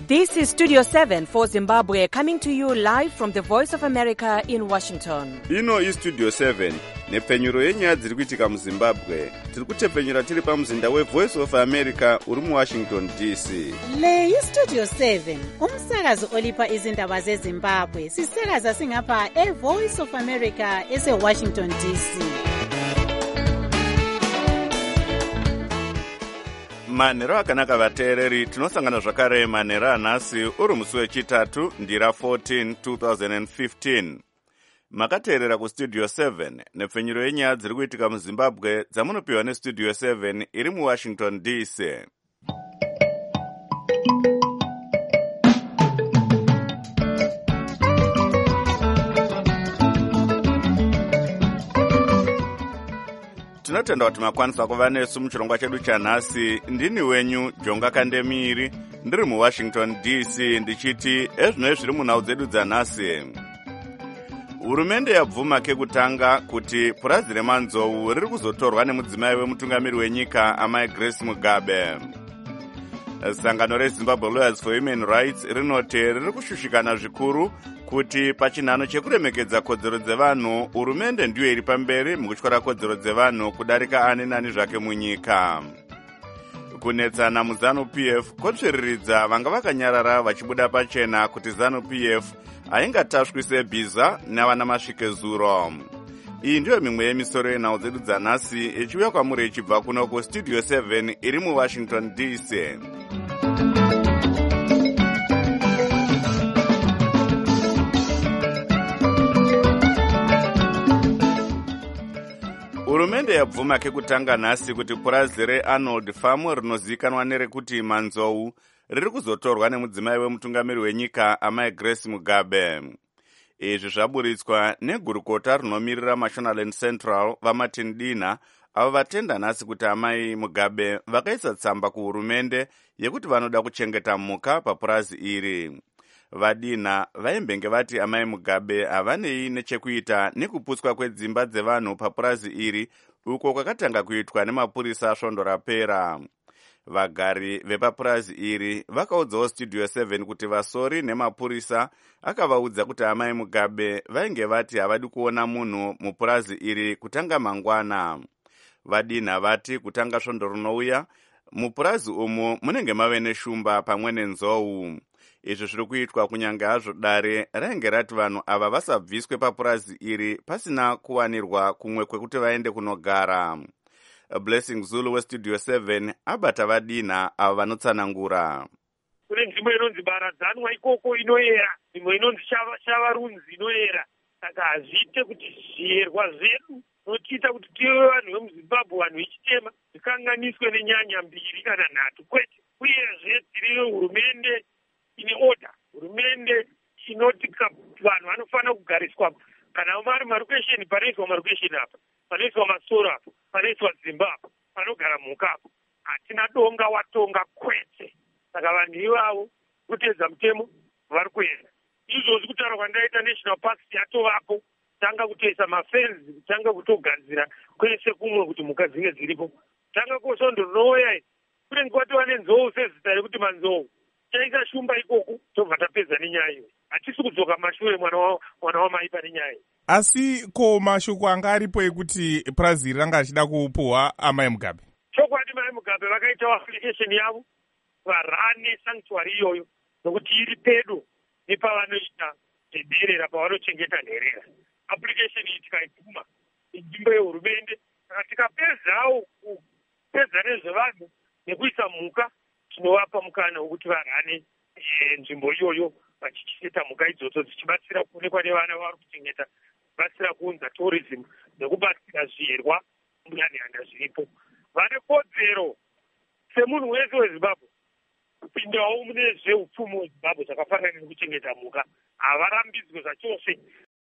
This is Studio 7 for Zimbabwe, coming to you live from the Voice of America in Washington. Ino iStudio 7 nepfenyuro yenyaya dziri kuitika muZimbabwe. Tiri kutepfenyura tiri pamuzinda weVoice of America uri muWashington DC. Le iStudio 7 umsakazo olipa izindaba zeZimbabwe. Sisakaza singapha eVoice of America eseWashington DC. Manhero akanaka vateereri, tinosangana zvakare manhero anhasi uri musi wechitatu ndira 14 2015. Makateerera kuStudio 7 nepfenyuro yenyaya dziri kuitika muZimbabwe dzamunopiwa neStudio 7 iri muWashington DC. Tinotenda kuti makwanisa kuva nesu muchirongwa chedu chanhasi. Ndini wenyu Jonga Kandemiri, ndiri muWashington DC, ndichiti ezvino zviri munhau dzedu dzanhasi. Hurumende yabvuma kekutanga kuti purazi remanzou riri kuzotorwa nemudzimai wemutungamiri wenyika Amai Grace Mugabe. Sangano reZimbabwe Lawyers for Human Rights rinoti riri kushushikana zvikuru kuti pachinhano chekuremekedza kodzero dzevanhu, hurumende ndiyo iri pamberi mukutyora kodzero dzevanhu kudarika ani nani zvake munyika. Kunetsana muZANU-PF kotsviriridza vanga vakanyarara vachibuda pachena kuti ZANU-PF haingatasvwi sebhiza navana masvikezuro. Iyi ndiyo mimwe yemisoro yenhau dzedu dzanhasi ichiuya kwamuri ichibva kuno kuStudio 7 iri muWashington DC. Hurumende yabvuma kekutanga nhasi kuti purazi reArnold Farm rinozivikanwa nerekuti manzou riri kuzotorwa nemudzimai wemutungamiri wenyika Amai Grace Mugabe. Izvi zvaburitswa negurukota rinomirira Mashonaland Central vaMartin Dina, avo vatenda nhasi kuti Amai Mugabe vakaisa tsamba kuhurumende yekuti vanoda kuchengeta mhuka papurazi iri. Vadina vaimbenge vati Amai Mugabe havanei nechekuita nekuputswa kwedzimba dzevanhu papurazi iri, uko kwakatanga kuitwa nemapurisa svondo rapera. Vagari vepapurazi iri vakaudzawo Studio 7 kuti vasori nemapurisa akavaudza kuti Amai Mugabe vainge vati havadi kuona munhu mupurazi iri kutanga mangwana. Vadina vati kutanga svondo rinouya mupurazi umu munenge mave neshumba pamwe nenzou. Izvi zviri kuitwa kunyange hazvo dare rainge rati vanhu ava vasabviswe papurazi iri pasina kuwanirwa kumwe kwekuti vaende kunogara. Blessing Zulu weStudio 7 abata vadina ava vanotsanangura. Kune nzvimbo inonzi Baradzanwa ikoko inoyera, nzvimbo inonzi Shavarunzi inoyera. Saka hazviite kuti zviyerwa zvedu notiita kuti tive vanhu vemuZimbabwe, vanhu vechitema, zvikanganiswe nenyanya mbiri kana nhatu kwete. Uyezve tiri hurumende ine order, hurumende inoti vanhu vanofanira kugariswa kana vari marokesheni, panoiswa marokesheni apa, panoiswa masoro apo, panoiswa dzimba apo, panogara mhuka apo. Hatina donga watonga kwete. Saka vanhu ivavo kutedza mutemo vari kuenda. Izvozvi kutaura kwandaita National Parks yatovapo, tanga kutoisa mafenzi, kutanga kutogadzira kwese kumwe kuti mhuka dzinge dziripo. Tanga kosvondo rinouya kunenge kwatova nenzou sezita rekuti manzou. Taisa shumba ikoko tobva tapedza nenyaya iyo. Hatisi kudzoka mashure mwana wamai pane nyaya. Asi ko mashoko anga aripo ekuti purazi iri ranga achida kupuhwa Amai Mugabe? Chokwadi Mai Mugabe vakaita application yavo varane sanctuary iyoyo nokuti iri pedo nepavanoita zvedherera pavanochengeta nherera. Application iyi tikaibvuma nzvimbo yehurumende, saka tikapezawo kupedza nezvevanhu nekuisa mhuka, tinovapa mukana wekuti varane nzvimbo iyoyo vachichengeta mhuka idzodzo dzichibatsira kuonekwa nevana vari kuchengeta, kubatsira kuunza tourism nekubatsira zviyerwa munyanhanda zviripo. Vane kodzero semunhu wese weZimbabwe kupindawo mune zveupfumi hweZimbabwe zvakafanana nekuchengeta mhuka. Havarambidzwe zvachose.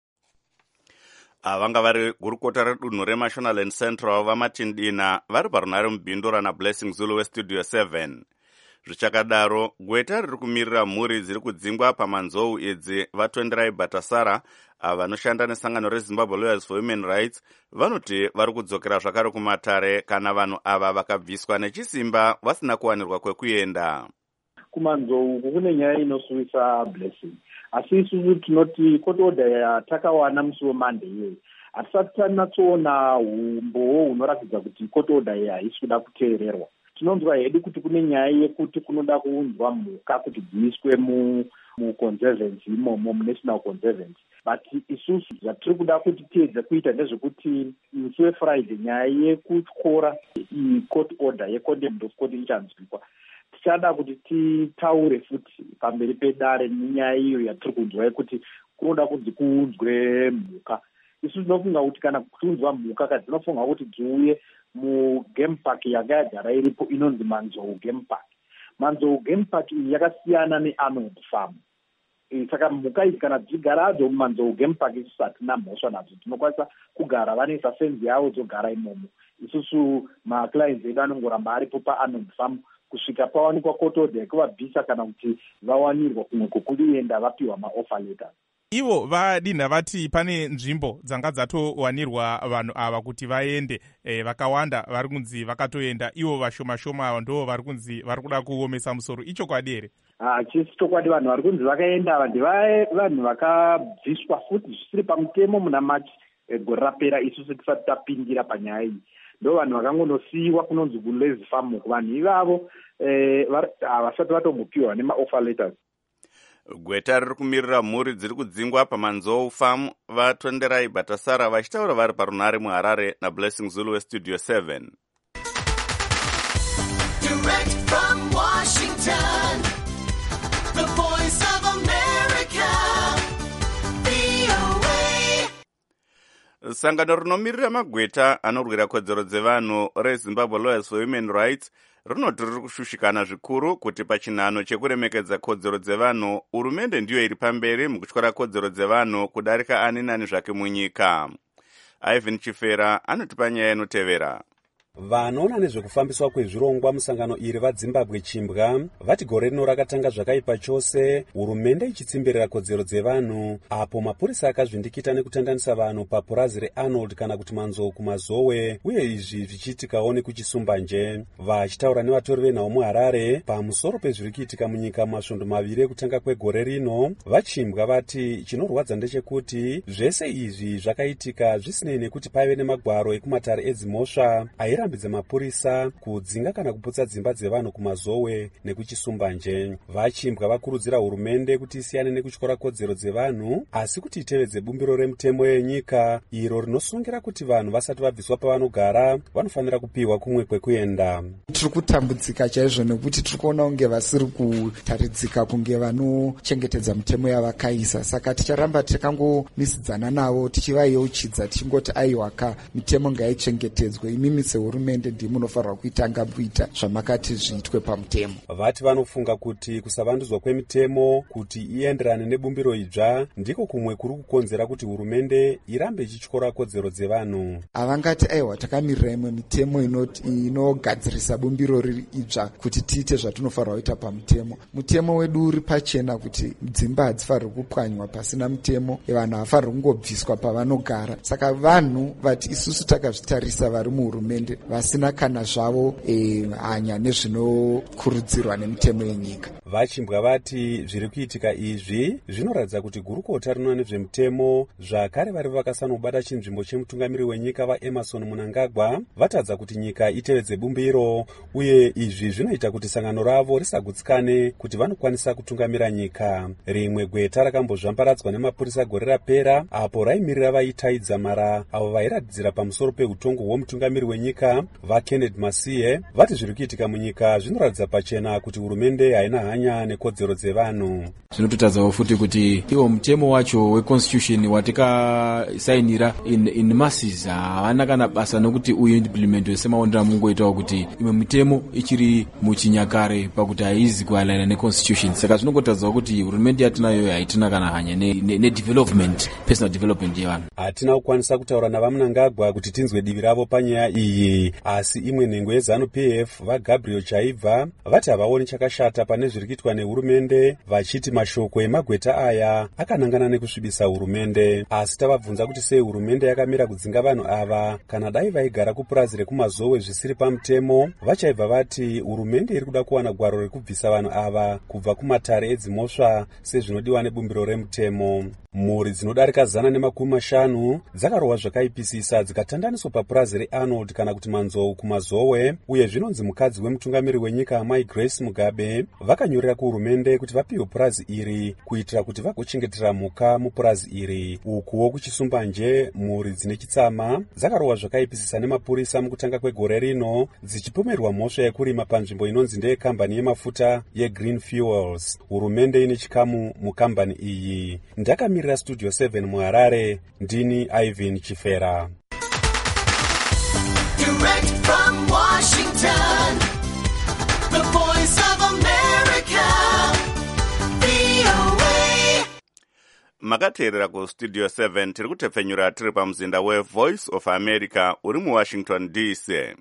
Vanga vari gurukota redunhu reMashonaland Central vaMartin Dina vari parunhare mubhindura naBlessing Zulu weStudio 7. Zvichakadaro, gweta riri kumirira mhuri dziri kudzingwa pamanzou idzi vaTwenderai Bhatasara vanoshanda nesangano reZimbabwe Lawyers for Human Rights vanoti vari kudzokera zvakare kumatare kana vanhu ava vakabviswa nechisimba vasina kuwanirwa kwekuenda. kumanzou uku kune nyaya inosuwisa Blessing, asi isusu tinoti court order yatakawana musi weMonday iyoyi hatisati tanatsoona umbowo hunoratidza kuti court order iyi haisi kuda kuteererwa. Tinonzwa hedu kuti kune nyaya yekuti kunoda kuunzwa mhuka kuti dziiswe muconservancy imomo munational conservancy, but isusu zvatiri kuda kuti tiedze kuita ndezvekuti musi weFriday nyaya yekutyora court order ye-contempt of court ichanzwikwa. Tichada kuti titaure futi pamberi pedare nenyaya iyo yatiri kunzwa yekuti kunoda kuti kuunzwe mhuka. Isusu tinofunga kuti kana kuunzwa mhuka kadzinofunga kuti dziuye mugame park yanga yagara iripo inonzi Manzou Game Park. Manzou Game Park iyi yakasiyana neArnold Farm. Saka mhuka idzi kana dzigara hadzo muManzou Game Park isusu hatina mhosva nadzo, tinokwanisa kugara vanoisa fenzi yavo dzogara imomo. Isusu maclients edu anongoramba aripo paArnold Farm kusvika pawanikwa court order yekuvabvisa kana kuti vawanirwa kumwe kokuenda vapiwa maoffer letters. Ivo vadinha vati pane nzvimbo dzanga dzatowanirwa vanhu ava kuti vaende, vakawanda vari kunzi vakatoenda, ivo vashoma-shoma ndo vari kunzi vari kuda kuomesa musoro. Ichokwadi here? Chisi chokwadi, vanhu vari kunzi vakaenda ava vanhu vakabviswa futi zvisiri pamutemo muna Machi gore rapera. Isusu tisati tapindira panyaya iyi, ndo vanhu vakangonosiyiwa kunonzi kuLazy Farm. Vanhu ivavo havasati vatombopiwa nemaoffer letters. Gweta riri kumirira mhuri dziri kudzingwa paManzou Farm vatonderai Batasara vachitaura vari parunare muHarare naBlessing Zulu weStudio 7. Direct from Washington, the voice of America, VOA. Sangano rinomirira magweta anorwira kodzero dzevanhu reZimbabwe Lawyers for Human Rights rinoti riri kushushikana zvikuru kuti pachinhano chekuremekedza kodzero dzevanhu hurumende ndiyo iri pamberi mukutyora kodzero dzevanhu kudarika ani nani zvake munyika. Ivan Chifera anotipa nyaya inotevera. Vanoona nezvekufambiswa kwezvirongwa musangano iri vaZimbabwe Chimbwa vati gore rino rakatanga zvakaipa chose, hurumende ichitsimbirira kodzero dzevanhu, apo mapurisa akazvindikita nekutandanisa vanhu papurazi reArnold kana kuti Manzou kumazowe, uye izvi zvichiitikawo nekuchisumbanje. Vachitaura nevatori venhau muHarare pamusoro pezviri kuitika munyika masvondo maviri ekutanga kwegore rino, vaChimbwa vati chinorwadza ndechekuti zvese izvi zvakaitika zvisinei nekuti paive nemagwaro ekumatare edzimhosva airambidza mapurisa kudzinga kana kuputsa dzimba dzevanhu kumazowe nekuchisumbanje. VaChimbwa vakurudzira hurumende kuti isiyane nekutyora kodzero dzevanhu asi kuti itevedze bumbiro remutemo yenyika iro rinosungira kuti vanhu vasati vabviswa pavanogara vanofanira kupiwa kumwe kwekuenda. Tiri kutambudzika chaizvo nekuti tiri kuona kunge vasiri kutaridzika kunge vanochengetedza mutemo yavakaisa, saka ticharamba takangomisidzana navo tichivayeuchidza tichingoti aiwaka mitemo ngaichengetedzwe, imimi sehurumende ndimunofanirwa kuitanga kuita zvamakati zviitwe pamutemo. Vati vanofunga kuti kusavandudzwa kwemitemo kuti ienderane nebumbiro idzva ndiko kumwe kuri kukonzera kuti hurumende irambe ichityora kodzero dzevanhu. Havangati aiwa takamirira imwe mitemo inogadzirisa bumbiro riri idzva kuti tiite zvatinofanirwa kuita pamutemo. Mutemo wedu uri pachena kuti dzimba hadzifanirwi kupwanywa pasina mutemo, vanhu havafanirwi kungobviswa pavanogara. Saka vanhu vati isusu takazvitarisa vari muhurumende vasina kana zvavo hanya nezvinokurudzirwa nemitemo yenyika. VaChimbwa vati zviri kuitika izvi zvinoratidza kuti gurukota rinoona nezvemutemo zvakare vari vakasanobata chinzvimbo chemutungamiri wenyika vaEmerson Mnangagwa vatadza kuti nyika itevedze bumbiro, uye izvi zvinoita kuti sangano ravo risagutsikane kuti vanokwanisa kutungamira nyika. Rimwe gweta rakambozvambaradzwa nemapurisa gore rapera apo raimirira vaitaidza mara avo vairatidzira pamusoro peutongo hwomutungamiri wenyika vaKenneth Masiye vati zviri kuitika munyika zvinoratidza pachena kuti hurumende haina hanya nekodzero dzevanhu. Zvinototadzawo futi kuti iwo mutemo wacho weconstitution watikasainira in masses havana kana basa nokuti uyu implementwe semaondera mungoitawo kuti imwe mitemo ichiri muchinyakare pakuti haizi kualigna neconstitution. Saka zvinongotadzawo kuti hurumende yatinayo haitina kana hanya nedevelopment, personal development yevanhu. Hatina kukwanisa kutaura navaMnangagwa kuti tinzwe divi ravo panyaya iyi. iri. Asi imwe nhengo yeZANU-PF vaGabriel Chaibva vati havaoni chakashata pane zviri kuitwa nehurumende, vachiti mashoko emagweta aya akanangana nekusvibisa hurumende. Asi tavabvunza kuti sei hurumende yakamira kudzinga vanhu ava kana dai vaigara kupurazi rekumazowe zvisiri pamutemo. Vachaibva vati hurumende iri kuda kuwana gwaro rekubvisa vanhu ava kubva kumatare edzimhosva sezvinodiwa nebumbiro remutemo. Mhuri dzinodarika 150 dzakarohwa zvakaipisisa dzikatandaniswa papurazi reArnold kana kuti manzou kumazowe, uye zvinonzi mukadzi wemutungamiri wenyika Mai Grace Mugabe vakanyorera kuhurumende kuti vapiwe purazi iri kuitira kuti vagochengetera mhuka mupurazi iri. Ukuwo kuchisumbanje mhuri dzine chitsama dzakarohwa zvakaipisisa nemapurisa mukutanga kwegore rino dzichipomerwa mhosva yekurima panzvimbo inonzi ndeyekambani yemafuta yeGreen Fuels. Hurumende ine chikamu mukambani iyi. Ndakamirira Studio 7 muHarare, ndini Ivan Chifera. Direct from Washington, the voice of America, VOA. Makateerera kuStudio 7 tiri kutepfenyura tiri pamuzinda weVoice of America uri muWashington DC.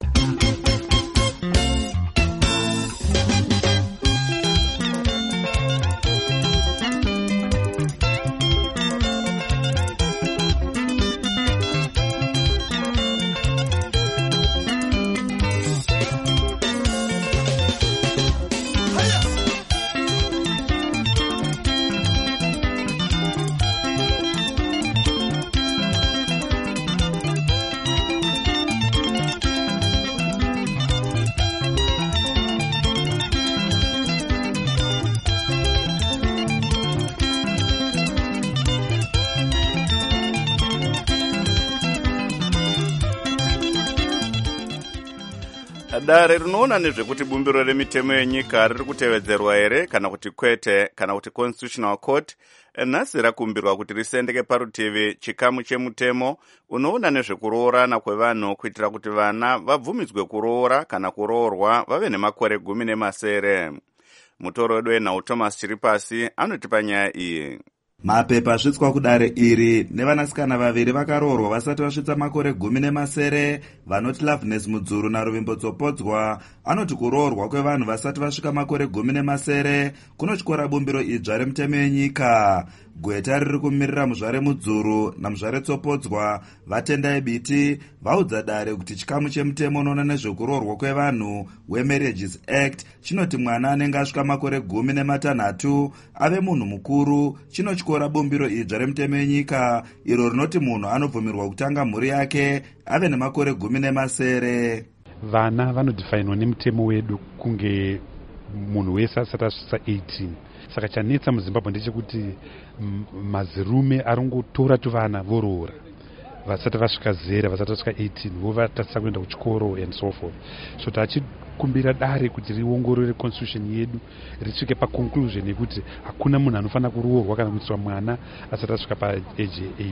Dare rinoona nezvekuti bumbiro remitemo yenyika riri kutevedzerwa here kana kuti kwete, kana kuti Constitutional Court nhasi rakumbirwa kuti risendeke parutivi chikamu chemutemo unoona nezvekuroorana kwevanhu kuitira kuti vana vabvumidzwe kuroora kana kuroorwa vave nemakore 10. Mutoro wedu wenhau Thomas Chiripasi anotipa nyaya iyi. Mapepa asvitswa kudare iri nevanasikana vaviri vakaroorwa vasati vasvitsa makore 10, vanoti Loveness Mudzuru naRuvimbo Tsopodzwa anoti kuroorwa kwevanhu vasati vasvika makore 10 kunotyora bumbiro idzva remutemo yenyika. Gweta riri kumirira muzvare Mudzuru namuzvare Tsopodzwa vatendai biti vaudza dare kuti chikamu chemutemo unoona nezvekuroorwa kwevanhu weMarriages Act chinoti mwana anenge asvika makore 16 ave munhu mukuru chinotyora bumbiro idzva remutemo yenyika iro rinoti munhu anobvumirwa kutanga mhuri yake ave nemakore 10. Vana vanodifainwa nemutemo wedu kunge munhu wese asati asvitsa 18. Saka chanetsa muZimbabwe ndechekuti mazirume arongotora tuvana voroora vasati vasvika 0, vasati vasvika 18 vovatatisa kuenda kuchikoro and so forth. So tachikumbira dare kuti riongorore constitution yedu risvike paconclusion yekuti hakuna munhu anofanira kuroorwa kana kuiswa mwana asati asvika paage 18.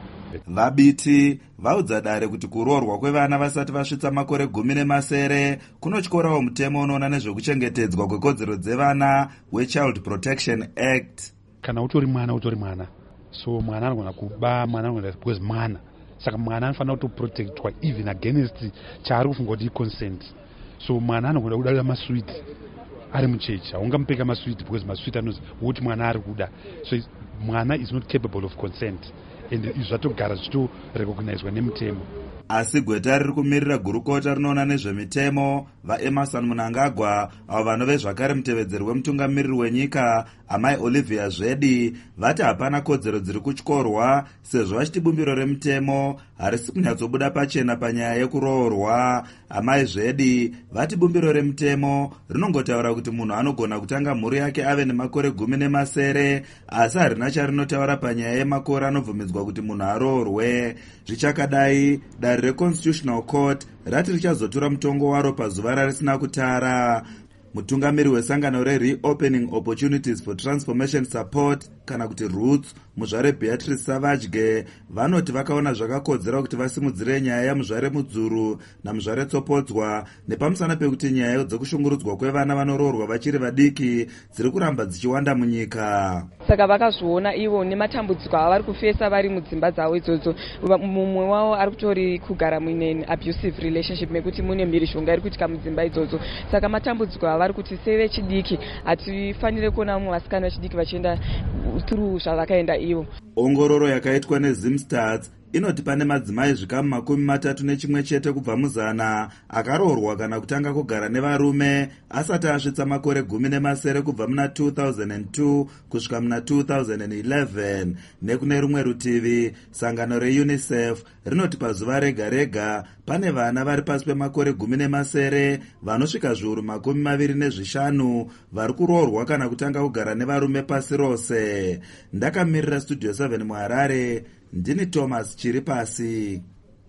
Vabiti vaudza dare kuti kuroorwa kwevana vasati vasvitsa makore 10 kunotyorawo mutemo unoona nezvekuchengetedzwa kwekodzero dzevana weChild Protection Act. Kana utori mwana, so mwana anogona kuba, mwana anogona because mwana. Saka mwana anofanira kutoprotectwa even against chaari kufunga kuti consent. So mwana anogona kudada maswiti ari muchechi, haungamupeka maswiti because maswiti anozi kuti mwana ari kuda. So mwana is not capable of consent. And izvatogara zvitorecognizwa nemutemo. Asi gweta riri kumirira gurukota rinoona nezvemitemo vaEmerson Mnangagwa avo vanove zvakare mutevedzeri wemutungamiriri wenyika amai Olivia Zvedhi vati hapana kodzero dziri kutyorwa sezvo vachiti bumbiro remutemo harisi kunyatsobuda pachena panyaya yekuroorwa. Amai Zvedhi vati bumbiro remutemo rinongotaura kuti munhu anogona kutanga mhuri yake ave nemakore 10 asi harina charinotaura panyaya yemakore anobvumidzwa kuti munhu aroorwe. Zvichakadai dare reConstitutional Court rati richazotura mutongo waro pazuva rarisina kutara. Mutungamiri wesangano reReopening Opportunities for Transformation Support kana kuti Roots muzvare Beatrice Savage vanoti vakaona zvakakodzera kuti vasimudzire nyaya yamuzvare Mudzuru namuzvare Tsopodzwa nepamusana pekuti nyaya dzekushungurudzwa kwevana vanoroorwa vachiri vadiki dziri kuramba dzichiwanda munyika. Saka vakazviona ivo nematambudziko avari kufesa vari mudzimba dzavo idzodzo. Mumwe wavo ari kutori kugara muine abusive relationship mekuti mune mhirizhonga iri kuitika mudzimba idzodzo. Saka matambudziko avari kuti sevechidiki hatifanire kuona mumwe vasikana vechidiki vachienda through zvavakaenda ivo. Ongororo yakaitwa neZimstats inoti pane madzimai zvikamu 31 chete kubva muzana akaroorwa kana kutanga kugara nevarume asati asvitsa makore 17 kubva muna 2002 kusvika muna 2011. Nekune rumwe rutivi sangano reUNICEF rinoti pazuva rega rega pane vana vari pasi pemakore 17 vanosvika zviuru 25 vari kuroorwa kana kutanga kugara nevarume pasi rose. Ndakamirira Studio 7 muHarare, ndini Thomas Chiripasi.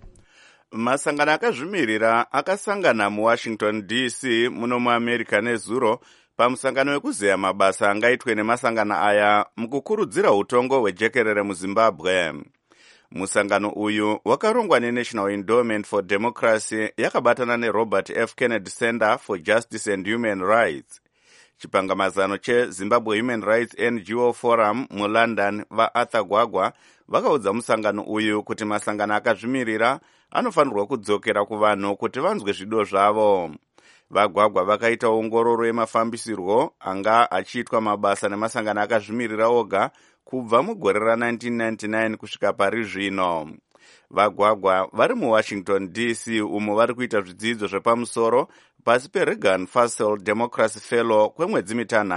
Masangano akazvimirira akasangana muWashington DC muno muAmerica nezuro pamusangano wekuzeya mabasa angaitwe nemasangano aya mukukurudzira utongo hwejekerere muZimbabwe. Musangano uyu wakarongwa neNational Endowment for Democracy yakabatana neRobert F. Kennedy Center for Justice and Human Rights. Chipangamazano cheZimbabwe Human Rights NGO Forum muLondon vaArthur Gwagwa vakaudza musangano uyu kuti masangano akazvimirira anofanirwa kudzokera kuvanhu kuti vanzwe zvido zvavo. Vagwagwa vakaita ongororo yemafambisirwo anga achiitwa mabasa nemasangano akazvimirira oga kubva mugore ra1999 kusvika pari zvino. Vagwagwa vari muWashington DC umo vari kuita zvidzidzo zvepamusoro pasi peReagan Fassel Democracy Fellow kwemwedzi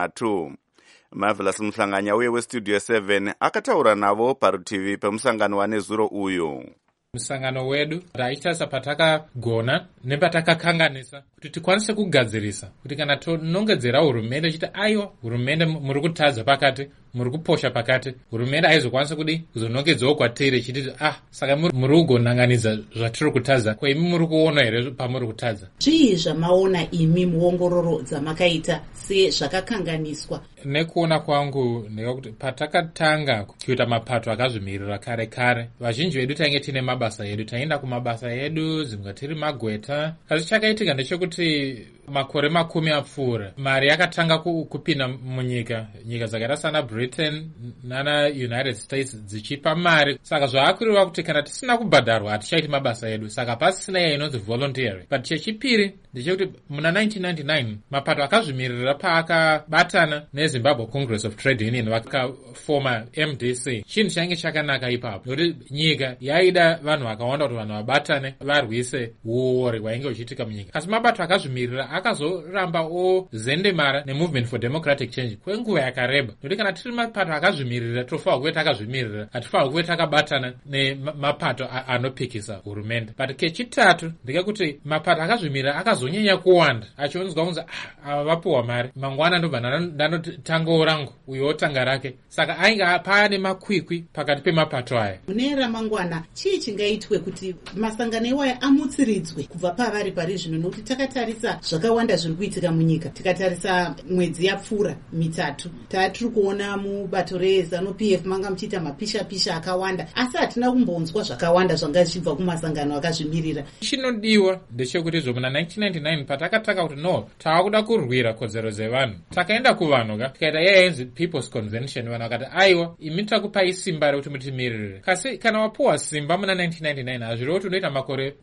3. Marvelous Mhlanganya uye weStudio 7 akataura navo parutivi pemusangano wanezuro uyu. Musangano wedu taitarisa patakagona nepatakakanganisa kuti tikwanise kugadzirisa kuti kana tonongedzera hurumende chiti aiwa hurumende muri kutadza pakati muri kuposha pakati hurumende aizokwanisa kudi kuzonongedzawo kwatiri chiti saka muri kugonanganidza zvatiri kutadza ko imi muri kuona here pamuri kutadza. Zvii zvamaona imi muongororo dzamakaita sezvakakanganiswa? Nekuona kwangu ndekuti patakatanga kuita mapato akazvimirira kare kare vazhinji vedu tainge tine mabasa edu taenda kumabasa edu zimwe tiri magweta. Asi chakaitika ndechekuti makore 10 apfuura mari yakatanga kupinda munyika dzakaita sana Britain nana United States dzichipa mari. Saka zvaakureva kuti kana tisina kubhadharwa hatichaiti mabasa edu. Saka pasina inonzi voluntary. But chechipiri ndechekuti muna 1999 mapato akazvimirira paakabatana neZimbabwe Congress of Trade Union vakafoma MDC. Chinhu change chakanaka ipapo nokuti nyika yaida vanhu vakawanda kuti vanhu vabatane varwise uori hwainge uchiitika munyika. Asi mabato akazvimirira akazoramba ozendemara neMovement for Democratic Change kwenguva yakareba. Nokuti kana tiri mapato akazvimirira tofanirwa kuve takazvimirira, hatifanirwa kuve takabatana nemapato anopikisa hurumende. But kechitatu ndekekuti mapato akazvimirira akazonyanya kuwanda achionzwa kunzi ava vapuwa mari mangwana ndobva ndanotangawo rangu uyo tanga rake. Saka ainge pane makwikwi pakati pemapato aya. Mune ramangwana chii chingaitwe kuti masangano iwaya amutsiridzwe kubva pavari pari zvino? Nokuti takatarisa zvakawanda zviri kuitika munyika. Tikatarisa mwedzi yapfuura 3 tatiri kuona mubato reZANU-PF manga muchiita mapisha akawanda, asi hatina kumbonzwa zvakawanda zvanga zvichibva kumasangano akazvimirira. Chinodiwa ndechekuti muna 1999 patakataka kuti no taakuda kurwira kodzero dzevanhu takaenda kuvanhu tikaita yainzi People's Convention. Vanhu vakati aiwa imi takupai simba rekuti mutimirire. Kasi kana wapuwa simba muna 1999 hazvirevo kuti unoita makore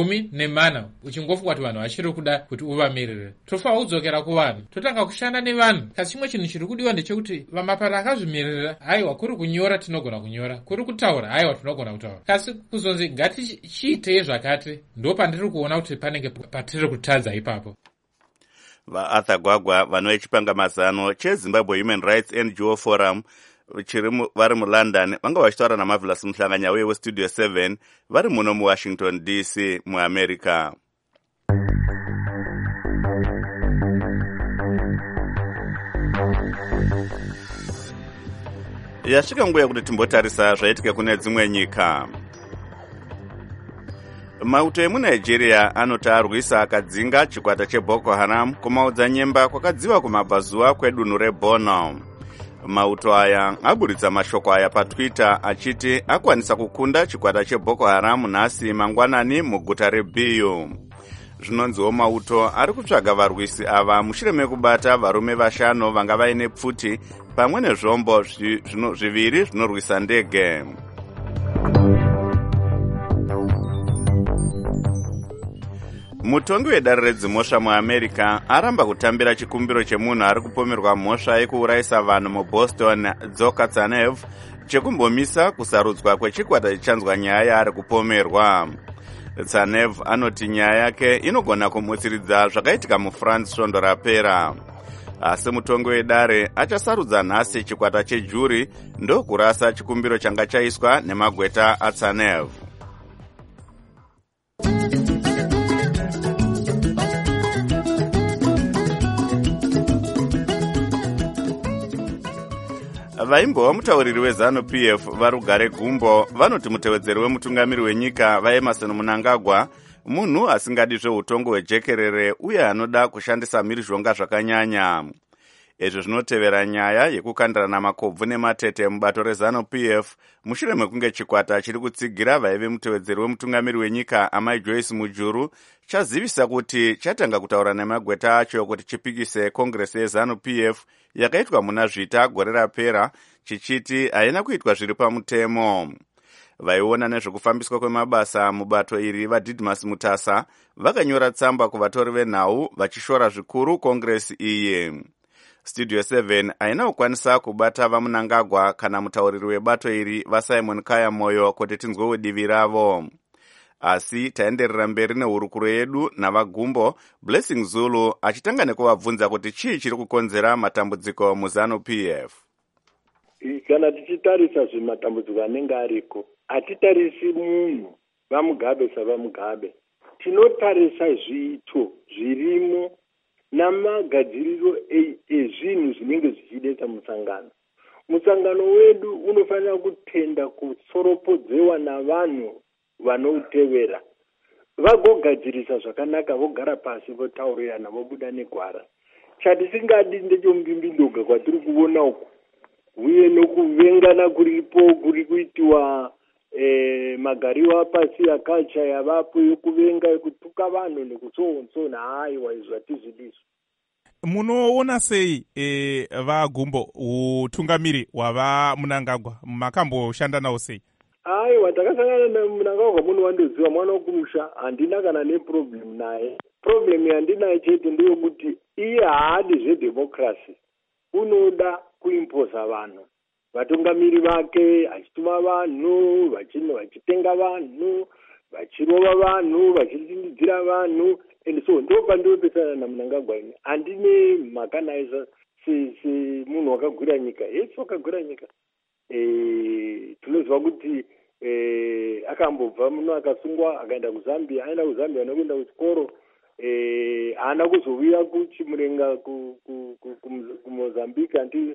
14 uchingofunga kuti vanhu vachiri kuda kuti uvamirire. Tofanirwa kudzokera kuvanhu totanga kushanda nevanhu. Kasi chimwe chinhu chiri kudiwa ndechekuti vamapato akazvimirira aiwa kuri kunyora tinogona kunyora, kuri kutaura aiwa tinogona kutaura. Kasi kuzonzi ngatichiitei zvakati ndo pandiri kuona kuti panenge patiri kutadza ipapo. VaArthur Gwagwa vanhu vechipangamazano cheZimbabwe Human Rights NGO Forum vari muLondon vanga vachitaura naMarvelous Mhlanganya uye weStudio 7 vari muno muWashington DC muAmerica. Yasvika nguva yekuti timbotarisa zvaitika kune dzimwe nyika. Mauto emuNigeria anoti arwisa akadzinga chikwata cheBoko Haram kumaodzanyemba kwakadziva kumabvazuva kwedunhu reBorno. Mauto aya aburitsa mashoko aya patwitter achiti akwanisa kukunda chikwata cheboko haram nhasi mangwanani muguta reBiu. Zvinonziwo Mauto ari kutsvaga varwisi ava mushure mekubata varume vashanu vanga vaine pfuti pamwe nezvombo zviviri zvinorwisa ndege. Mutongi wedare redzimhosva muAmerica aramba kutambira chikumbiro chemunhu ari kupomerwa mhosva yekuurayisa vanhu muBoston, Dzoka Tsanev, chekumbomisa kusarudzwa kwechikwata chichanzwa nyaya yaari kupomerwa. Tsanev anoti nyaya yake inogona kumutsiridza zvakaitika muFrance svondo rapera. Asi mutongi wedare achasarudza nhasi chikwata chejuri ndokurasa chikumbiro changa chaiswa nemagweta aTsanev. Vaimbova mutauriri weZANU-PF varugare gumbo vanoti mutevedzeri wemutungamiri wenyika vaEmerson Mnangagwa munhu asingadi zveutongo hwejekerere uye anoda kushandisa mhirizhonga zvakanyanya. Izvi zvinotevera nyaya yekukandirana makobvu nematete mubato reZANU-PF mushure mekunge chikwata chiri kutsigira vaive mutevedzeri wemutungamiri wenyika Amai Joyce Mujuru chazivisa kuti chatanga kutaura nemagweta acho kuti chipikise kongresi yeZANU-PF yakaitwa muna Zvita gore rapera chichiti haina kuitwa zviri pamutemo. Vaiona nezvekufambiswa kwemabasa mubato iri vaDidmus Mutasa vakanyora tsamba kuvatori venhau vachishora zvikuru kongresi iyi. Studio 7 haina kukwanisa kubata vaMnangagwa kana mutauriri webato iri vaSimon Kaya Moyo kuti tinzwewo divi ravo. Asi taenderera mberi nehurukuro yedu navagumbo Blessing Zulu achitanga nekuvabvunza kuti chii chiri kukonzera matambudziko muZANU-PF. Kana tichitarisa zvematambudziko anenge ariko, hatitarisi munhu vaMugabe savaMugabe. Tinotarisa zviito zvirimo namagadziriro ezvinhu zvinenge zvichidetsa musangano. Musangano wedu unofanira kutenda kutsoropodzewa navanhu vanoutevera. Vagogadzirisa zvakanaka, vogara pasi, votaurirana, vobuda negwara. Chatisingadi ndechombimbindoga kwatiri kuona uku, uye nokuvengana kuripo kuri kuitiwa magariwa pasi aculture yavapo yokuvenga yokutuka vanhu nekutsontsona. Haiwa, izvo hatizvidiso. Munoona sei vagumbo utungamiri hwava Mnangagwa makamboshanda nawo sei? Aiwa, takasangana naMnangagwa munhu wandoziva, mwana wokumusha, handina kana neproblem naye. Problem yandinaye chete ndeyokuti iye haadi zvedemokrasi, unoda kuimposa vanhu. Vatungamiri vake achituma vanhu, vachitenga vanhu, vachirova vanhu, vachilindira vanhu. And so ndopandinopesana naMnangagwa ini. Handine mhaka naye semunhu wakagwira nyika. Yesu wakagwira nyika. Tinoziva kuti akambobva muno akasungwa akaenda kuZambia, aenda kuZambia nekuenda kuchikoro, haana kuzouya kuchimurenga kuMozambique until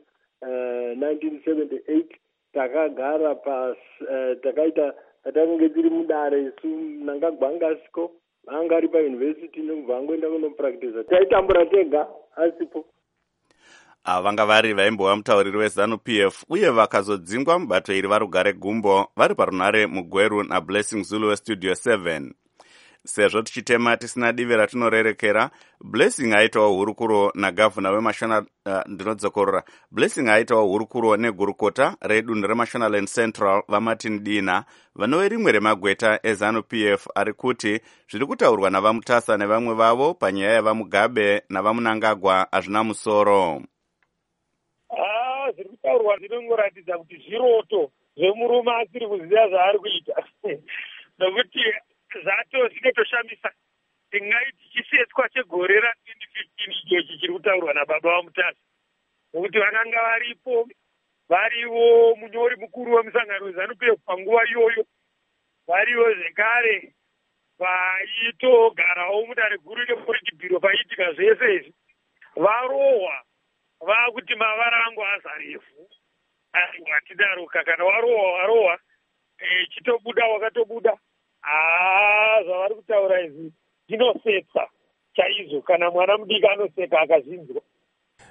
1978. Takagara takaita tatange tiri mudare isu. Mnangagwa anga asiko, anga ari pauniversity nekubva angoenda kunopractice. Taitambura tega asipo. Vanga vari vaimbova mutauriri weZANU-PF uye vakazodzingwa mubato iri varugare gumbo vari parunhare muGweru naBlessing Zulu weStudio 7. Sezvo tichitema tisina divi ratinorerekera, Blessing aitawo hurukuro nagavhuna weMashona ndinodzokorora. Blessing aitawo hurukuro negurukota redunhu reMashonaland Central vaMartin Dina vanove rimwe remagweta eZANU-PF ari kuti zviri kutaurwa navaMutasa nevamwe vavo panyaya yavaMugabe navaMnangagwa hazvina musoro. Zviri kutaurwa zvinongoratidza kuti zviroto zvemurume asiri kuziva zvaari kuita. Nokuti zvato zvinotoshamisa. Tingaiti chisetswa chegore ra2015 ichochi chiri kutaurwa nababa vaMutasa. Nokuti vakanga varipo, varivo munyori mukuru wemusangano weZANU-PF panguva iyoyo, varivo zvekare vaitogarawo mudare guru rePolitbhuro paiitika zvese izvi. Varohwa vakuti mavara angu azarefu. Ngatidaroka, kana warohwa chitobuda wakatobuda. Zvavari kutaura izvi zvinosetsa chaizvo, kana mwana mudiki anoseka akazvinzwa.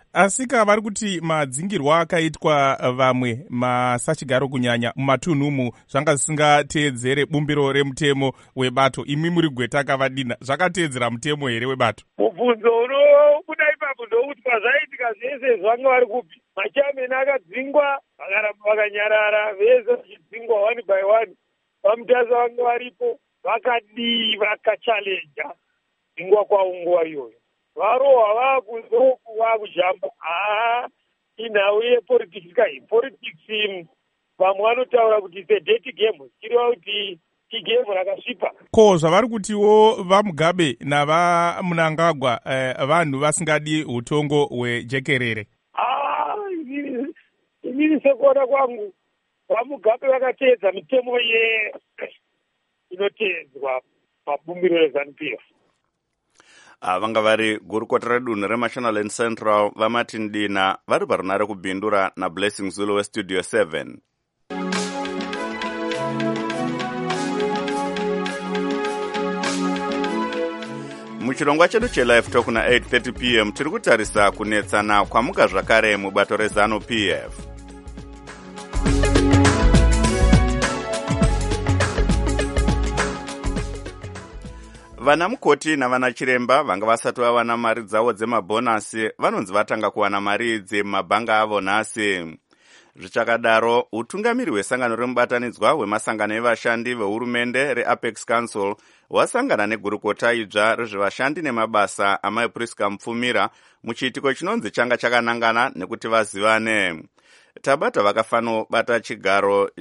asika vari kuti madzingirwa akaitwa vamwe masachigaro kunyanya mumatunhumu zvanga zvisingateedzere bumbiro remutemo webato, imi muri gweta kavadina, zvakateedzera mutemo here webato? mubvunzo unobuda ipapo ndokuti pazvaitika zvese zvanga vari kupi. Machameni akadzingwa, vakaramba vakanyarara, vese vachidzingwa one by one. Vamutasa vanga varipo vakadii vakachalenja dzingwa kwavo nguva iyoyo. Varohwa vakuzoku vakujamba. Inhau yepolitics kai. Politics vamwe vanotaura kuti it's a dirty game. Chiriva kuti igame rakasvipa. Ko zvavari kutiwo vaMugabe navaMnangagwa vanhu vasingadi utongo hwejekerere. Inini sekuona kwangu vaMugabe vakateedza mitemo inoteedzwa pabumbiro reZANU-PF. Vanga vari gurukota redunhu reMashonaland Central vaMartin Dina vari parunare kubhindura naBlessing Zulu weStudio 7. Muchirongwa chedu chelive talk na 8:30 p.m. tiri kutarisa kunetsana kwamuka zvakare mubato reZANU-PF. Vana mukoti navana chiremba vanga vasati vawana mari dzavo dzemabhonasi vanonzi vatanga kuwana mari idzi mumabhanga avo nhasi. Zvichakadaro, utungamiri hwesangano remubatanidzwa hwemasangano evashandi vehurumende reApex Council wasangana negurukota idzva rezvevashandi nemabasa amai Priska Mupfumira muchiitiko chinonzi changa chakanangana nekuti vazivane. Tabata vakafanobata chigaro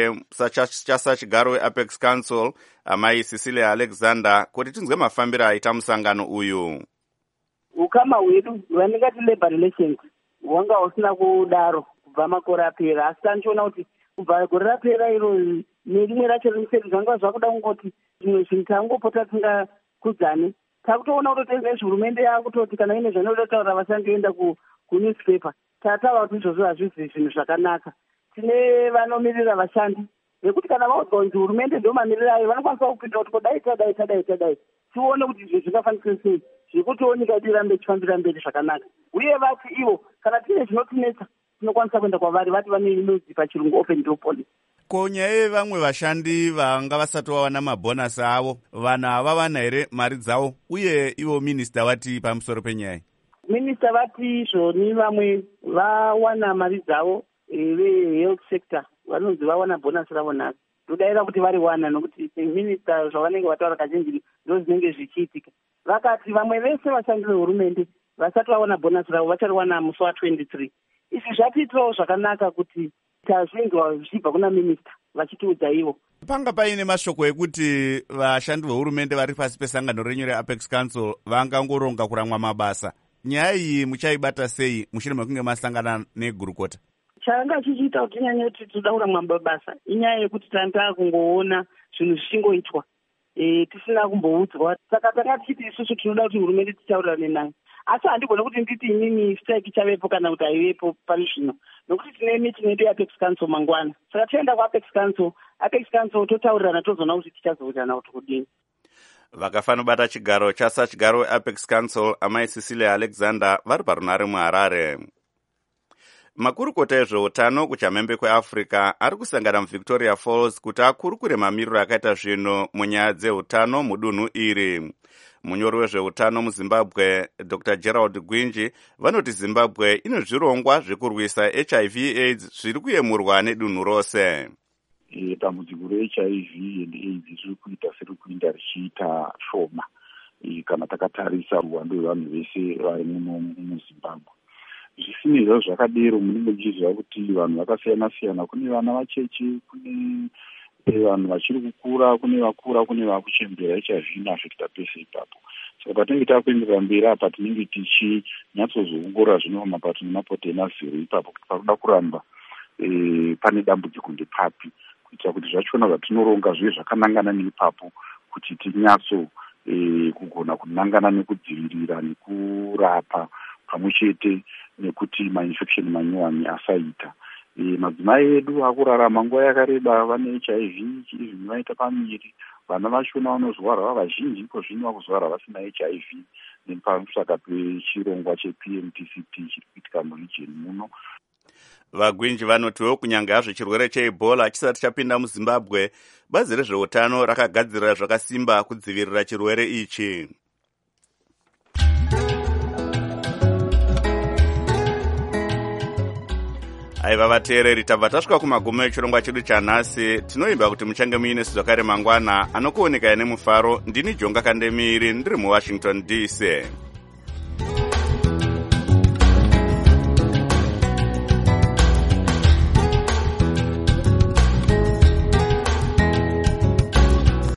chasachigaro weApex Council amai Cecilia Alexander kuti tinzwe mafambiro aita musangano uyu. Ukama hwedu hwatingati labor relations hwanga husina kudaro kubva makore apera, asi tanichiona kuti kubva gore rapera iro nerimwe racho rimuseri zvanga zvakuda kungoti zvimwe zvinhu tangopota tingakudzane. Takutoona kuti hurumende yakutoti kana ine zvanoda kutaura vasangoenda kunewspaper. Tataura kuti izvozvo hazvisi zvinhu zvakanaka. Tine vanomirira vashandi nekuti kana vaudzwa kuti hurumende ndio mamiriro ayo vanokwanisa kupinda kuti kodai tione kuti izvo zvingafanikiswa sei zvekuti nyika yedu irambe ichifambira mberi zvakanaka. Uye vati ivo kana tine zvinotinetsa tinokwanisa kuenda kwavari, vati vane inonzi pachirungu open door policy. Ko nyaya yevamwe vashandi vanga vasati vawana mabhonasi avo, vanhu ava vana here mari dzavo, uye ivo minista vati pamusoro penyaya? Minista vati zvoni vamwe vawana mari dzavo vehealth sector vanonzi vawana bhonasi ravo nhasi. Ndodaira kuti vari wana nokuti minista zvavanenge vataura kazhinji ndo zvinenge zvichiitika. Vakati vamwe vese vashandi vehurumende vasati vawana bhonasi ravo vachariwana musi wa23. Izvi zvatiitirawo zvakanaka kuti tazvinzwa zvichibva kuna minista vachitiudza ivo. Panga paine mashoko ekuti vashandi vehurumende vari pasi pesangano renyu reApex Council vangangoronga kuramwa mabasa. Nyaya iyi muchaibata sei mushure mekunge masangana negurukota? Changa chichiita kuti nyanya kuti toda kuramwa mabasa inyaya yekuti tanga kungoona zvinhu zvichingoitwa tisina kumboudzwa. Saka takati isusu tinoda kuti hurumende titaurirane nayo. Asi handigoni kuti nditi inini strike ichavepo kana kuti haivepo pari zvino, nokuti tine meeting yedu yeApex Council mangwana. Saka toenda kuApex Council totaurirana tozoona kuti tichazoitana kuti kudini. Vakafanobata chigaro chasachigaro weApex Council amai Cecilia Alexander vari parunare muHarare. Makurukota ezveutano kuchamhembe kweAfrica ari kusangana muVictoria Falls kuti akurukure mamiriro akaita zvinhu munyaya dzeutano mudunhu iri. Munyori wezveutano muZimbabwe Dr. Gerald Gwinji vanoti Zimbabwe ine zvirongwa zvekurwisa HIV/AIDS zviri kuyemurwa nedunhu rose. Dambudziko reHIV and AIDS riri kuita seri kuinda richiita shoma kana takatarisa uwandu hwevanhu vese vari muno muZimbabwe. Zvisinei zvazvo zvakadero munenge muchiziva kuti vanhu vakasiyana-siyana, kune vana vacheche, kune vanhu vachiri kukura, kune vakura, kune vakuchembera HIV nasvikita pese ipapo. Saka patinenge takuenderera mberi apa tinenge tichinyatsozoongorora zvino mapato nemapoto emazero ipapo kuti pakuda kuramba pane dambudziko ndepapi, kuitira kuti zvachona zvatinoronga zvive zvakanangana neipapo kuti tinyatso kugona kunangana nekudzivirira nekurapa pamwe chete nekuti mainfection manyuwani asaita. Madzimai edu akurarama nguva yakareba vane HIV zvinoita pamiri, vana vachona vanozorwara vazhinji iko zvino vakuzorwara vasina HIV nepasaka pechirongwa chepmtct chiri kuitika muregion muno. vagwinji vanotiwo kunyange hazvo chirwere cheebola chisati chapinda muzimbabwe, bazi rezveutano rakagadzirira zvakasimba kudzivirira chirwere ichi. aiva vateereri, tabva tasvika kumagumo echirongwa chedu chanhasi. tinoimba kuti muchange muine zvakare mangwana anokuonekai nemufaro. ndini Jonga Kandemiri ndiri muWashington DC.